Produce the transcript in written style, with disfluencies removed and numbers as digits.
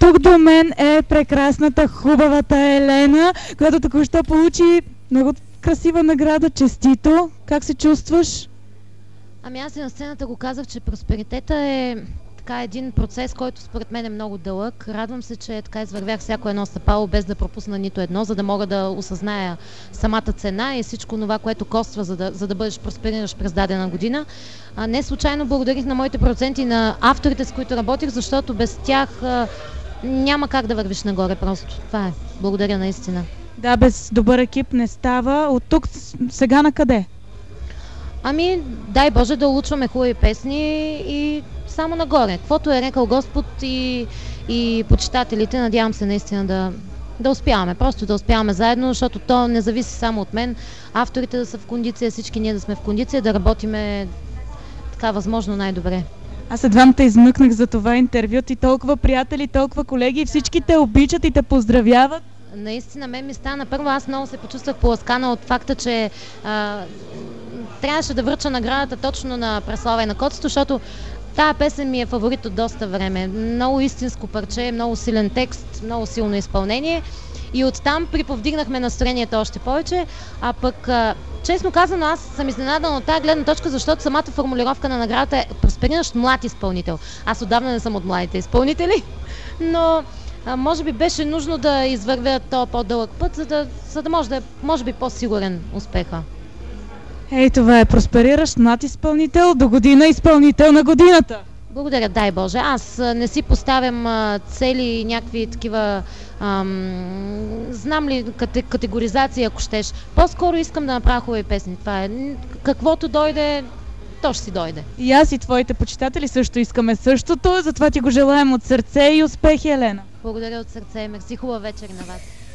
тук до мен е прекрасната, хубавата Елена, която току-що получи много красива награда. Честито! Как се чувстваш? Ами аз и на сцената го казах, че просперитета е така един процес, който според мен е много дълъг. Радвам се, че така извървях всяко едно стъпало, без да пропусна нито едно, за да мога да осъзная самата цена и всичко това, което коства, за да бъдеш проспериращ през дадена година. Не случайно благодарих на моите продуценти, на авторите, с които работих, защото без тях няма как да вървиш нагоре просто. Това е. Благодаря наистина. Да, без добър екип не става. От тук сега на къде? Ами, дай Боже да улучваме хубави песни и само нагоре. Каквото е рекал Господ и почитателите, надявам се наистина да успяваме. Просто да успяваме заедно, защото то не зависи само от мен. Авторите да са в кондиция, всички ние да сме в кондиция, да работиме така възможно най-добре. Аз едва те измъкнах за това интервю. Ти толкова приятели, толкова колеги и всички те обичат и те поздравяват. Наистина, мен ми стана. Първо аз много се почувствах поласкана от факта, че трябваше да връча наградата точно на Преслава и на Коцето, защото тази песен ми е фаворит от доста време. Много истинско парче, много силен текст, много силно изпълнение. И оттам приповдигнахме настроението още повече. А пък, честно казано, аз съм изненадана от тази гледна точка, защото самата формулировка на наградата е проспериращ млад изпълнител. Аз отдавна не съм от младите изпълнители, но може би беше нужно да извървя този по-дълъг път, за да може би по-сигурен успеха. Ей, това е проспериращ млад изпълнител, до година изпълнител на годината. Благодаря, дай Боже. Аз не си поставям цели, някакви такива, знам ли, категоризации, ако щеш. По-скоро искам да направя хубави песни. Това е. Каквото дойде, то ще си дойде. И аз и твоите почитатели също искаме същото, затова ти го желаем от сърце и успехи, Елена. Благодаря от сърце. Мерси, хубава вечер на вас.